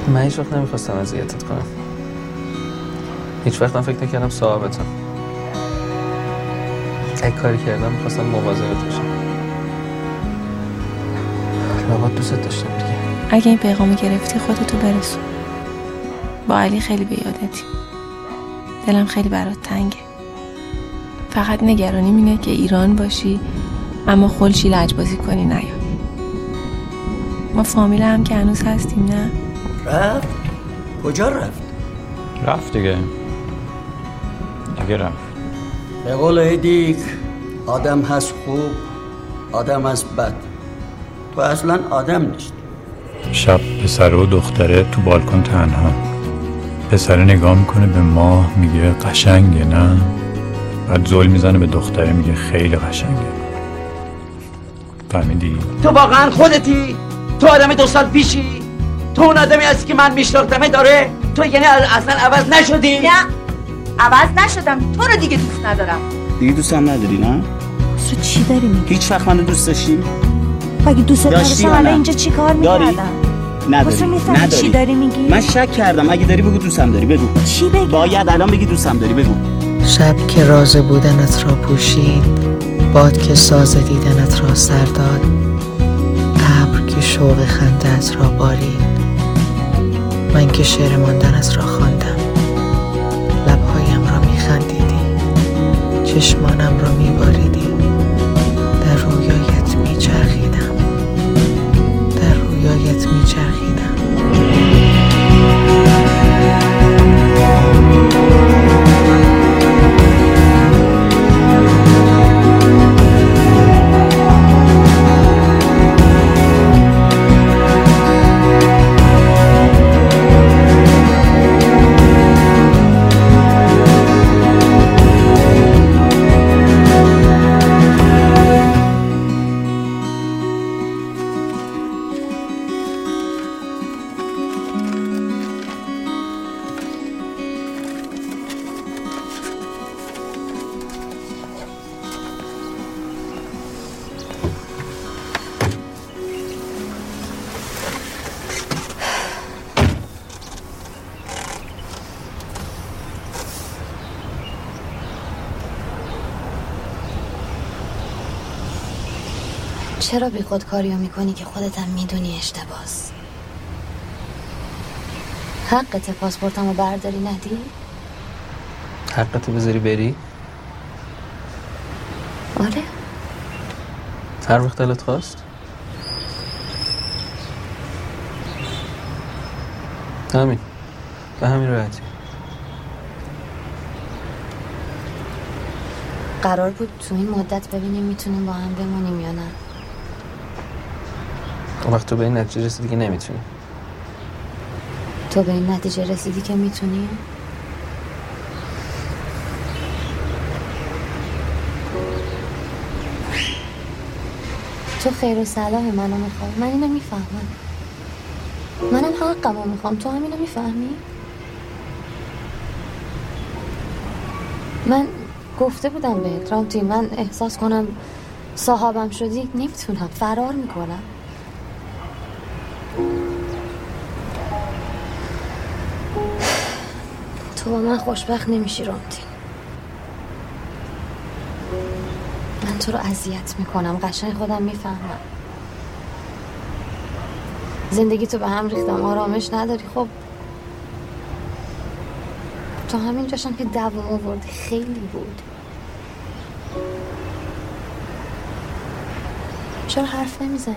من هیچ وقت نمیخواستم اذیتت کنم. هیچ وقت هم فکر نکردم صاحبتم. اگه کاری کردم میخواستم مواظبت باشم. لابد دوست داشتم دیگه. اگه این پیغامو گرفتی خودتو برسون. با علی خیلی به یادتی. دلم خیلی برات تنگه. فقط نگرانیم اینه که ایران باشی اما خلشی لجبازی کنی نیای. ما فامیل هم که هنوز هستیم نه؟ رفت؟ کجا رفت؟ رفت دیگه رفت. به قول ایدیک آدم هست خوب، آدم هست بد. تو اصلا آدم نیست. شب پسر و دختره تو بالکن تنها. پسر نگاه میکنه به ماه میگه قشنگه نه؟ بعد زل میزنه به دختره میگه خیلی قشنگه. فهمیدی؟ تو واقعا خودتی؟ تو آدم 2 سال پیشی؟ تو اون آدمی هستی که من میشناختمه داره؟ تو یعنی اصلا عوض نشدی؟ نه عوض نشدم. تو رو دیگه دوست ندارم. دیگه دوستم نداری نه؟ تو چی داری میگی؟ هیچ وقت منو دوست داشتی؟ اگه دوست داشتم حالا اینجا چی کار میکردم؟ نداری. چی داری میگی؟ من شک کردم. اگه داری بگو دوستم داری. بگو چی بگم؟ باید الان بگی دوستم داری. بگو. شب که راز بودنت را پوشید، باد که ساز دیدنت را سر داد، ابر که شوق خنده‌ات را بارید، من که شعر ماندنت را خواندم. لبهایم را میخندیدی، چشمانم را میباریدی، در رویایت میچرخیدم، در رویایت میچرخیدم. چرا بی خود کاریو میکنی که خودت هم میدونی اشتباس؟ حقت پاسپورتمو برداری ندی؟ حقتو بذاری بری؟ آره. هر وقت دلت خواست؟ همین، به همین راحتی. قرار بود تو این مدت ببینیم میتونیم با هم بمونیم یا نه. وقت تو به این نتیجه رسیدی که نمیتونی. تو به این نتیجه رسیدی که میتونیم؟ تو خیر و صلاح منو میخوای. من اینو میفهمم. منم حقمو میخوام. تو هم اینو میفهمی؟ من گفته بودم بهت رامتی، من احساس کنم صاحبم شدی نمیتونم، فرار میکنم. تو با من خوشبخت نمیشی رامتی. من تو رو اذیت میکنم. قشنگ خودم میفهمم. زندگی تو به هم ریختم، آرامش نداری. خب تو همین جاشم که دوام آوردی خیلی بود. چرا حرف نمیزنی؟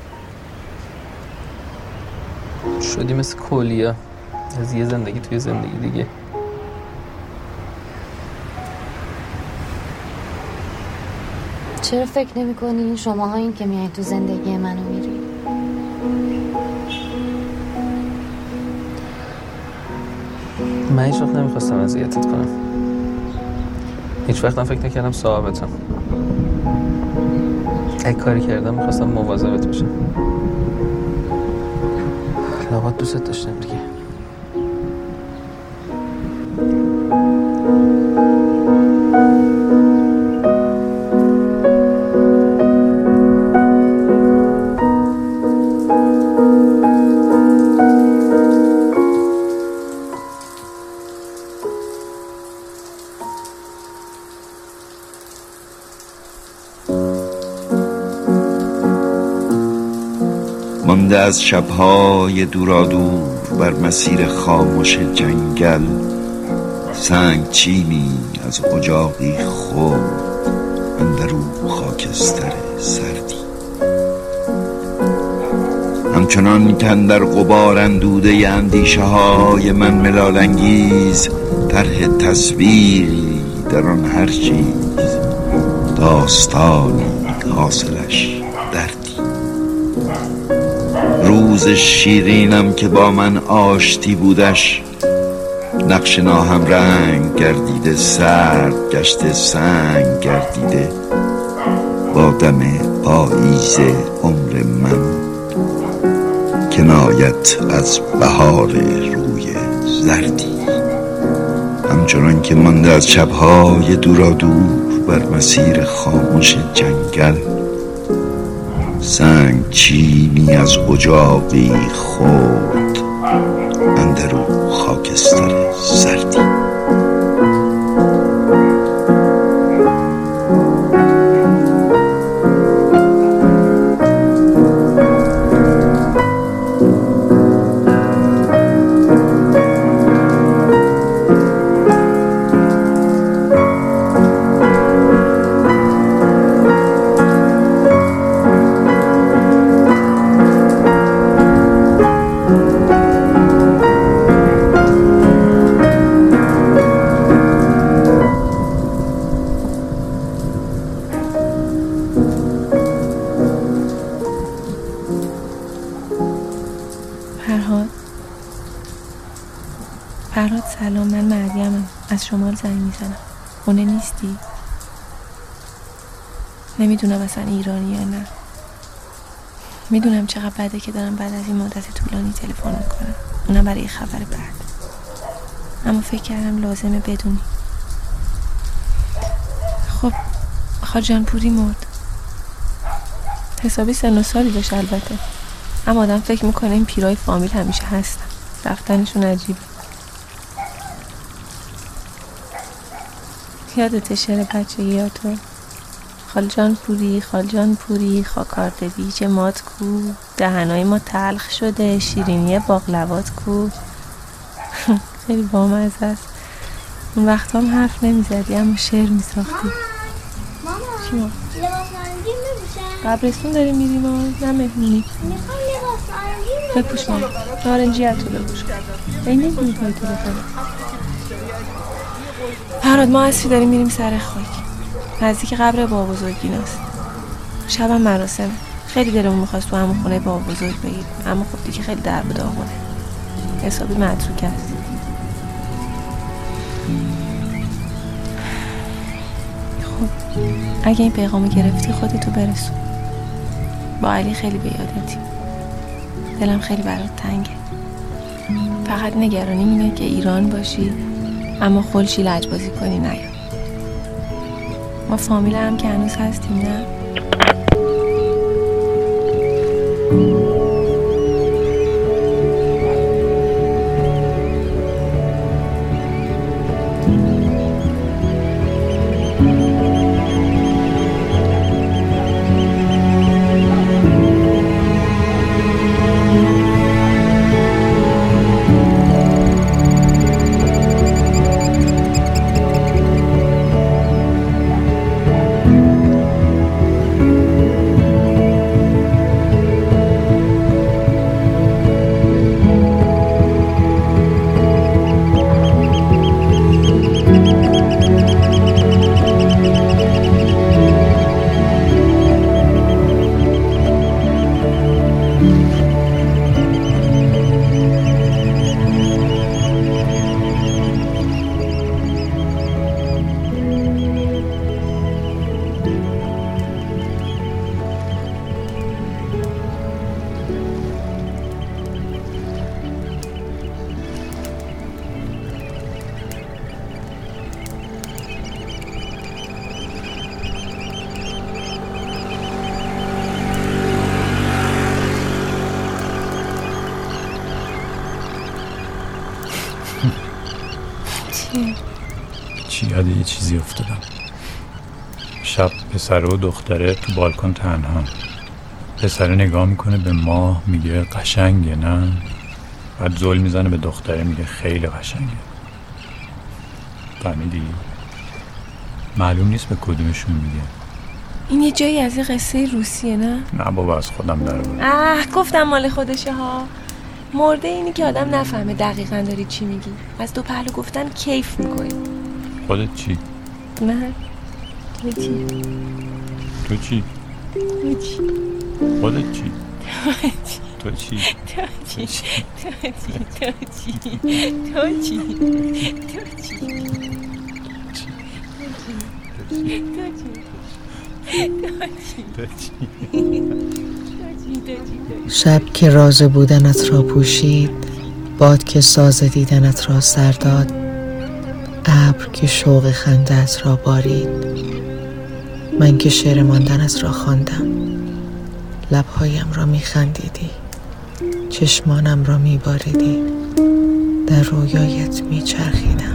شدی مثل کولیا از یه زندگی توی زندگی دیگه. چرا فکر نمی کنی شماها این که میایین تو زندگی منو میری؟ من هیچ وقت نمیخواستم اذیتت کنم. هیچ وقت هم فکر نکردم صاحبتم. اگه کاری کردم میخواستم مواظبت باشم. لابد دوست داشتم دیگه. مانده از شبهای دورادور بر مسیر خاموش جنگل، سنگ چینی از اجاقی خورد اندرو خاکستر سردی. همچنان کاندر غبار اندوده اندیشه های من ملال انگیز، طرح تصویری در آن هر چیز داستانی حاصلش دردی. روز شیرینم که با من آشتی بودش، نقش ناهم رنگ گردیده، سرد گشته سنگ گردیده. با دم پاییز عمر من کنایت از بهار روی زردی. همچنان که مانده از شبهای دورادور بر مسیر خاموش جنگل، سنگ چینی از اجاقی خورد اندرو خاکستر سردی. فرهاد سلام، من مریمم، از شمال زنگ میزنم. خونه نیستی؟ نمیدونم اصلا ایرانی یا نه. میدونم چقدر بده که دارم بعد از این مدت طولانی تلفن میکنم، اونم برای خبر بعد، اما فکر کردم لازمه بدونی. خب خاجان پوری مرد. حسابی سن و سالی داشت البته، اما آدم فکر میکنه این پیرای فامیل همیشه هستن، رفتنشون عجیبه. یادت شعر بچگی یا تو؟ خالجان پوری خالجان پوری خاکارد بیج مات کو، دهنای ما تلخ شده شیرینی باقلوات کو. خیلی بامزه است. اون وقت هم حرف نمیزدی اما شعر میساختی. ماما چی ما؟ لباس رنگی میپوشن؟ قبرستون داریم میریم ها، نه مهمونی. میخوام لباس رنگی بپوش ماما، نارنجی تو بپوش. این نمیدونی پای تو بخواه. فرهاد ما اصفی داریم میریم سر خاک، نزدیک قبر بابا بزرگیناست. شبم مراسمه. خیلی دلمون میخواست تو همون خونه بابا بزرگ بگیریم، اما خب دیگه خیلی در و داغونه، حسابی متروک است. خب اگه این پیغامو گرفتی خودتو برسون. با علی خیلی به یادتی، دلم خیلی برات تنگه. فقط نگرانیم اینه که ایران باشی اما خلشی لجبازی کنی نیا. ما فامیل هم که هنوز هستیم نه؟ چی یاد یه چیزی افتادم. شب پسر و دختره تو بالکن تنها، پسر نگاه میکنه به ماه میگه قشنگه نه؟ بعد زل میزنه به دختره میگه خیلی قشنگه. فهمیدی؟ معلوم نیست به کدومشون میگه. این یه جایی از یه قصه روسیه نه؟ نه بابا از خودم در آوردم. گفتم مال خودشه ها. مرده اینی که آدم نفهمه دقیقاً داری چی میگی. از دو پهلو گفتن کیف میکنی. خودت چی؟ نه تو چی؟ تو چی؟ تو چی؟ خودت چی؟ تو چی؟ تو چی؟ تو چی؟ شب که راز بودنت را پوشید، باد که ساز دیدنت را سر داد، ابر که شوق خنده‌ات را بارید، من که شعر ماندنت را خواندم، لبهایم را میخندیدی، چشمانم را میباریدی، در رویایت میچرخیدم.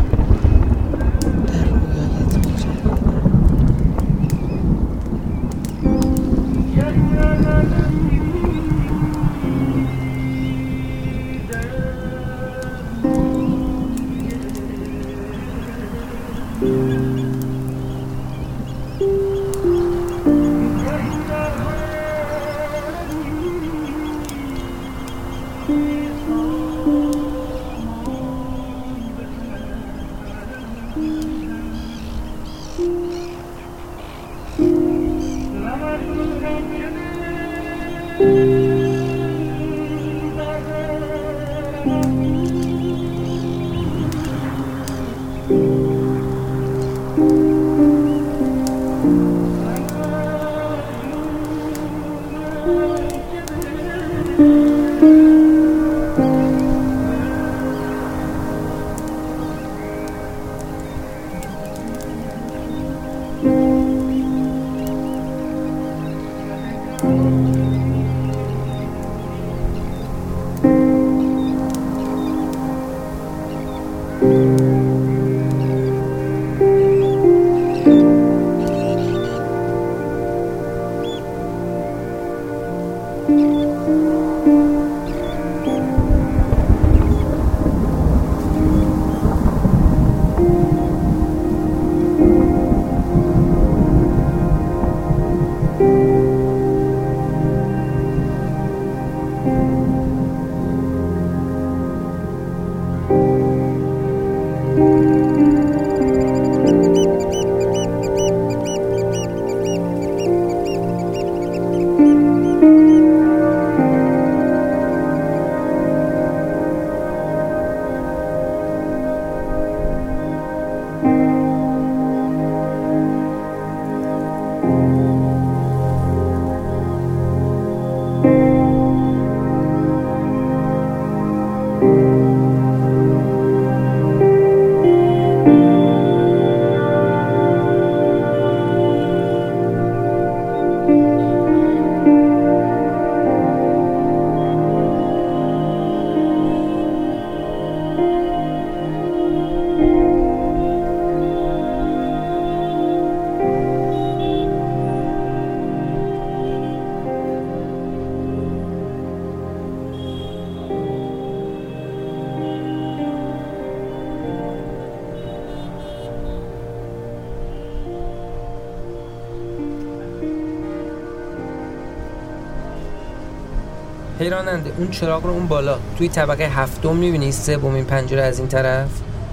حیراننده اون چراغ رو اون بالا توی طبقه هفتم میبینی، سومین پنجره از این طرف.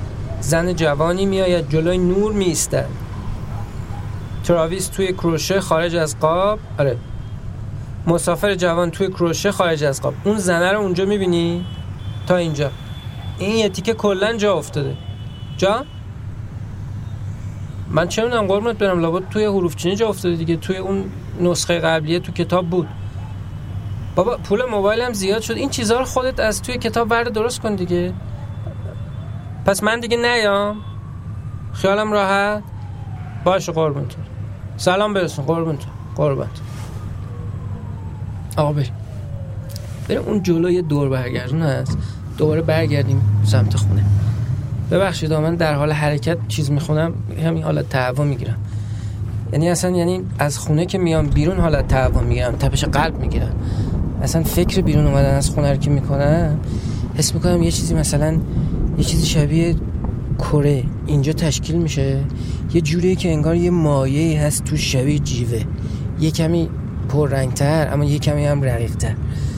زن جوانی میآید جلوی نور میایستد. تراویس توی کروشه خارج از قاب. آره، مسافر جوان توی کروشه خارج از قاب. اون زنه رو اونجا میبینی تا اینجا. این یه تیکه کلن جا افتاده. جا؟ من چه میدونم قربونت برم، لابد توی حروف چینی جا افتاده دیگه. توی اون نسخه قبلیه تو کتاب بود. بابا پول موبایلم زیاد شد. این چیزها رو خودت از توی کتاب ورد درست کن دیگه. پس من دیگه نیام، خیالم راحت باشه. قربونتون، سلام برسون. قربونتون، قربونتون. آقا بریم اون جلو یه دور برگردون هست، دوباره برگردیم سمت خونه. ببخشید من در حال حرکت چیز میخونم، همین حالت تهوع میگیرم. یعنی اصلا از خونه که میام بیرون حالت تعبان میگیرم، تپش قلب میگیرم. اصلا فکر بیرون اومدن از خونه رو که میکنم حس میکنم یه چیزی مثلا یه چیزی شبیه کره اینجا تشکیل میشه، یه جوریه که انگار یه مایه‌ای هست تو شبیه جیوه، یه کمی پررنگتر اما یه کمی هم رقیق‌تر.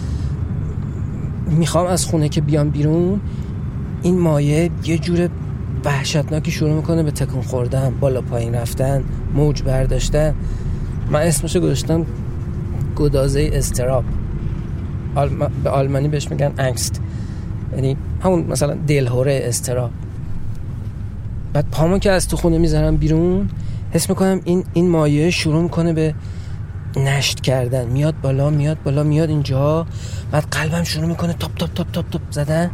میخوام از خونه که بیام بیرون این مایه یه جور وحشتناکی شروع میکنه به تکون خوردن، بالا پایین رفتن، موج برداشتن. من اسمشو گذاشتم گدازه اضطراب. به آلمانی بهش میگن انگست، یعنی همون مثلا دلهوره اضطراب. بعد پامو که از تو خونه میذارم بیرون حس میکنم این مایه شروع میکنه به نشت کردن، میاد بالا میاد بالا میاد اینجا. بعد قلبم شروع میکنه تاپ تاپ تاپ تاپ تاپ زدن.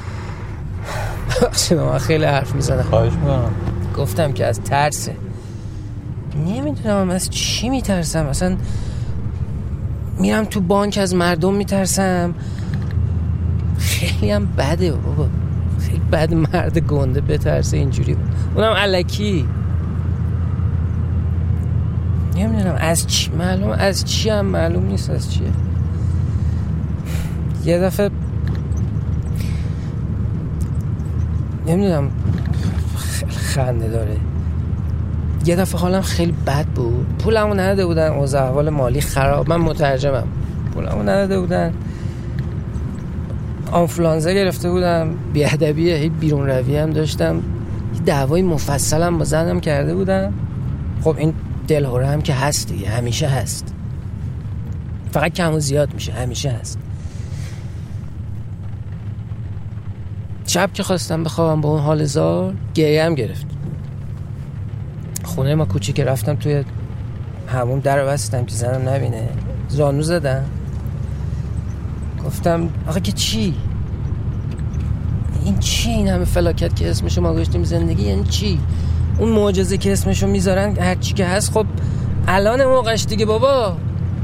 بخشید من خیلی حرف میزنم، خواهش میکنم. گفتم که از ترسه. نمیدونم از چی میترسم. اصلا میرم تو بانک از مردم میترسم. خیلی هم بده بابا، خیلی بد مرد گنده بترسه اینجوری، اونم الکی. نمیدونم از چی، معلوم از چی هم معلوم نیست از چیه. یه دفعه نمیدونم خنده داره، یه دفعه حالم خیلی بد بود، پولمو نداده بودن، اوضاع احوال مالی خراب، من مترجمم، پولمو نداده بودن، آنفلانزا گرفته بودم، بی‌ادبیه، هی بیرون روی هم داشتم، یه دعوای مفصلم با زنم کرده بودم. خب این دلهوره هم که هست دیگه، همیشه هست، فقط کم و زیاد میشه، همیشه هست. شب که خواستم بخوابم با اون حال زار گریه هم گرفت. خونه ما کوچیک، رفتم توی همون در بستم که زنم نبینه، زانو زدم، گفتم آخه که چی؟ این چی؟ این همه فلاکت که اسمشو ما گذاشتیم زندگی یعنی چی؟ اون معجزه که اسمشو میذارن هر چی که هست، خب الان موقعش دیگه بابا.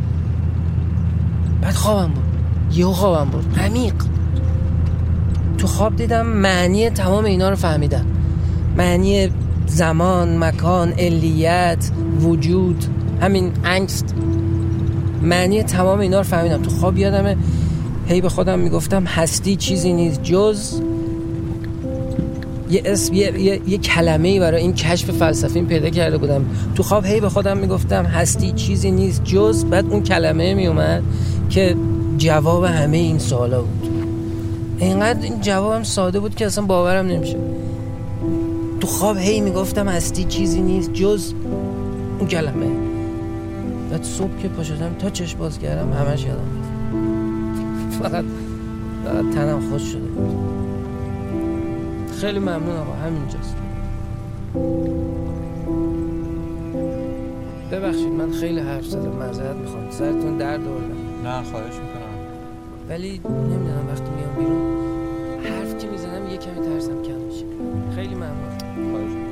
بعد خوابم بود، یهو خوابم بود عمیق. تو خواب دیدم معنی تمام اینا رو فهمیدم، معنی زمان، مکان، علیت، وجود، همین انگست، معنی تمام اینا رو فهمیدم تو خواب. یادمه هی به خودم میگفتم هستی چیزی نیست جز یه اسم، یه کلمه‌ای برای این کشف فلسفی پیدا کرده بودم تو خواب. هی به خودم میگفتم هستی چیزی نیست جز، بعد اون کلمه میومد که جواب همه این سوالا بود. اینقدر این جوابم ساده بود که اصلا باورم نمیشه. تو خواب هی میگفتم هستی چیزی نیست جز اون کلمه. بعد صبح که پا شدم تا چشم باز کردم همش یادم بود، فقط تنم خوش شده بود. خیلی ممنون آقا، همینجاست. ببخشید من خیلی حرف زدم، معذرت میخوام، سرتون درد آوردم. نه خواهش میکنم. ولی نمیدونم وقتی میام بیرون حرف که میزنم یه کمی ترسم کم میشه. خیلی ممنون. خواهش میکنم.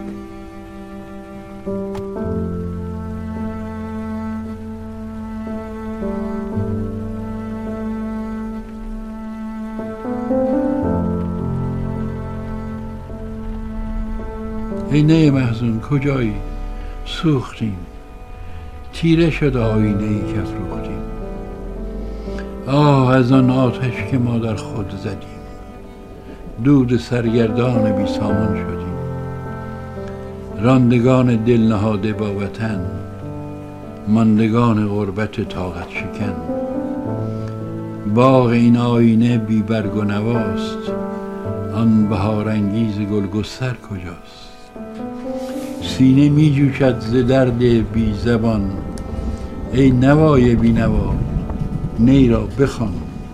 ای نه محزون کجایی؟ سوختیم، تیره شد آینه ای که افروختیم. آه از آن آتش که ما در خود زدیم، دود سرگردان بی سامان شدیم. راندگان دل نهاده با وطن، ماندگان غربت طاقت شکن. باغ این آینه بی برگ و نواست، آن بهارانگیز گلگستر کجاست؟ سینه می جوشد ز درد بی زبان، ای نوای بی نوا نی را بخوان.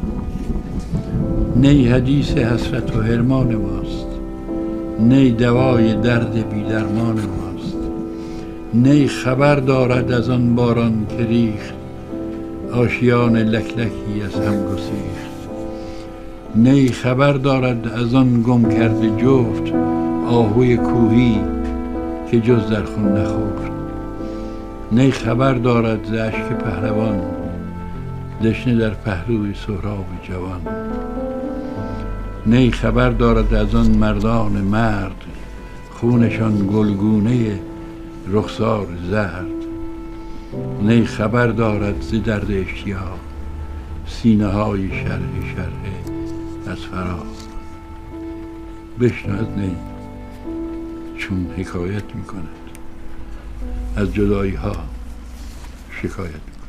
نی حدیث حسرت و حرمان ماست، نی دوای درد بی درمان ماست. نی خبر دارد از آن باران که ریخت، آشیان لکلکی از هم گسیخت. نی خبر دارد از آن گم کرده جفت، آهوی کوهی که جز در خون نخفت. نی خبر دارد ز اشک پهلوان، دشنه در پهلوی سهراب جوان. نی خبر دارد از آن مردان مرد، خونشان گلگونه رخسار زرد، نی خبر دارد ز درد اشتیاق، سینه های شرح از فراق. بشنو از نی چون حکایت می کند، از جدایی ها شکایت می کند.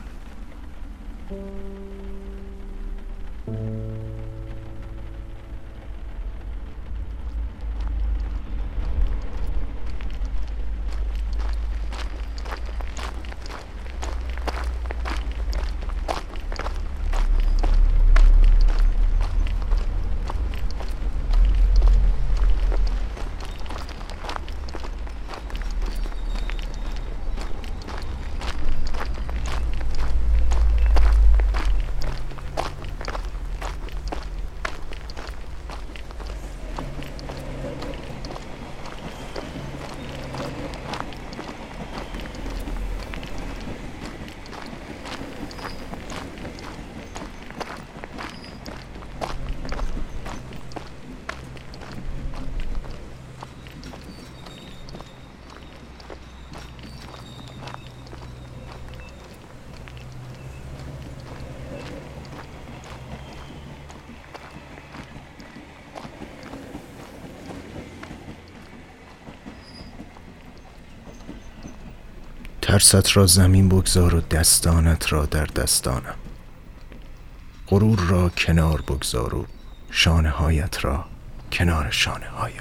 ترست را زمین بگذار و دستانت را در دستانم، غرور را کنار بگذار و شانه هایت را کنار شانه هایم.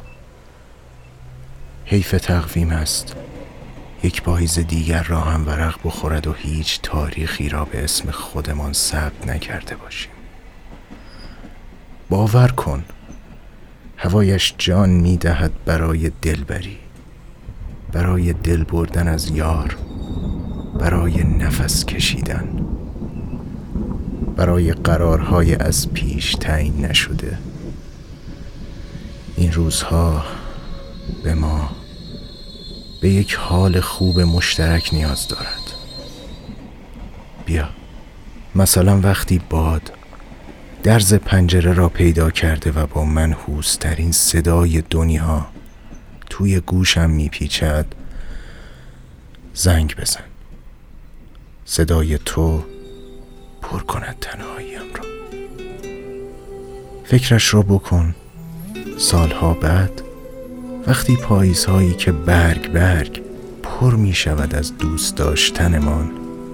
حیف تقویم است یک پاییز دیگر را هم ورق بخورد و هیچ تاریخی را به اسم خودمان ثبت نکرده باشیم. باور کن هوایش جان می‌دهد برای دلبری، برای دل بردن از یار، برای نفس کشیدن، برای قرارهای از پیش تعیین نشده. این روزها به ما، به یک حال خوب مشترک نیاز دارد. بیا مثلا وقتی باد درز پنجره را پیدا کرده و با منحوس‌ترین صدای دنیا توی گوشم میپیچد، زنگ بزن. صدای تو پر کند تنهاییم را. فکرش را بکن سالها بعد، وقتی پاییزهایی که برگ پر می شود از دوست داشتنمان.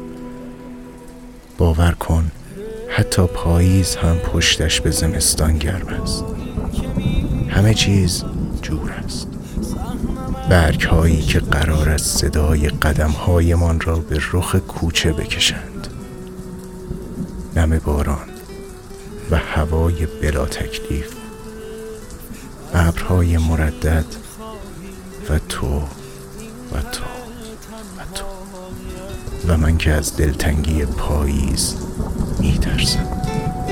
باور کن حتی پاییز هم پشتش به زمستان گرم است. همه چیز جور است. برگ هایی که قرار است صدای قدم هایمان را به رخ کوچه بکشند. نم باران و هوای بلا تکلیف، ابرهای مردد و تو و تو و تو و من که از دلتنگی پاییز میترسم.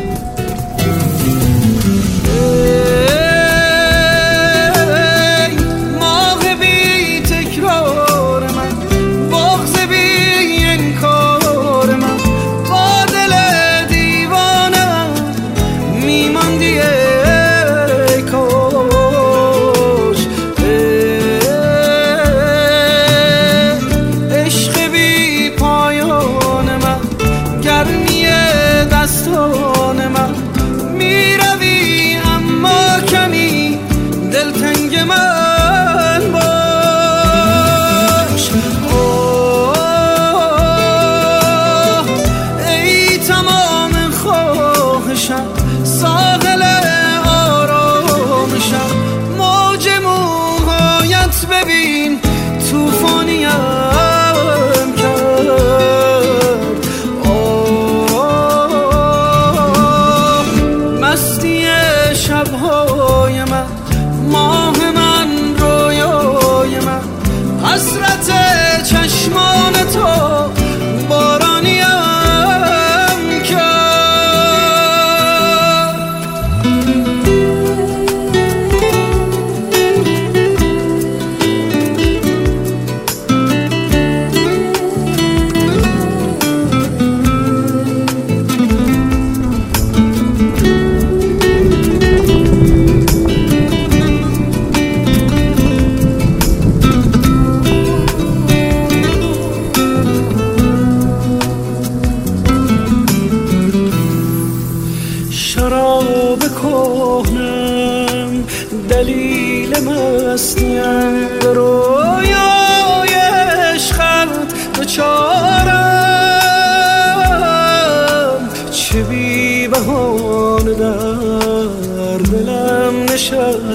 ببین توفانیم کرد، مستی شبهای من، ماه من، رویای من، حسرت چشمان تو بارانیم کرد.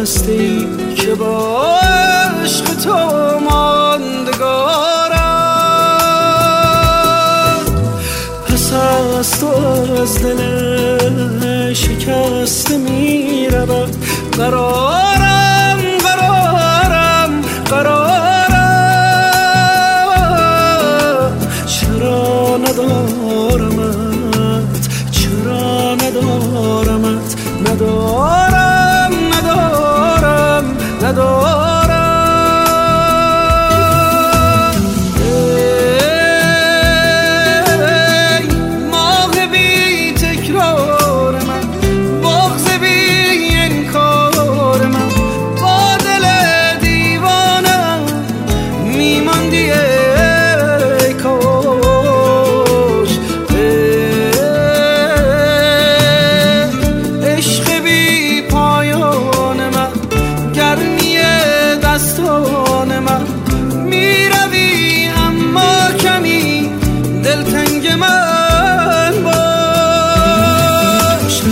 هستی که با عشق تو ماندگارم. پس از تو از دل شکسته می رود قرارم قرارم قرارم. چرا ندارمت چرا ندارمت ندارم ندارم ندارم. ای ماه بی تکرار من، بغض بی انکار من، با دل دیوانم میماندی ای کاش. عشق بی پایان من، گرمی دستان من، میروی اما کمی دلتنگ من باش.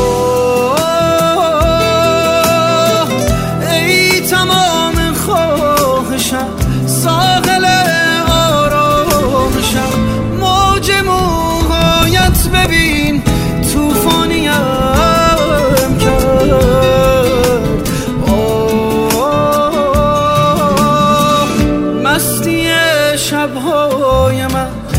ای تمام خواهشم، ساحل آرامشم، موج موهایت ببین توفانیم کرد. مستی شبهای من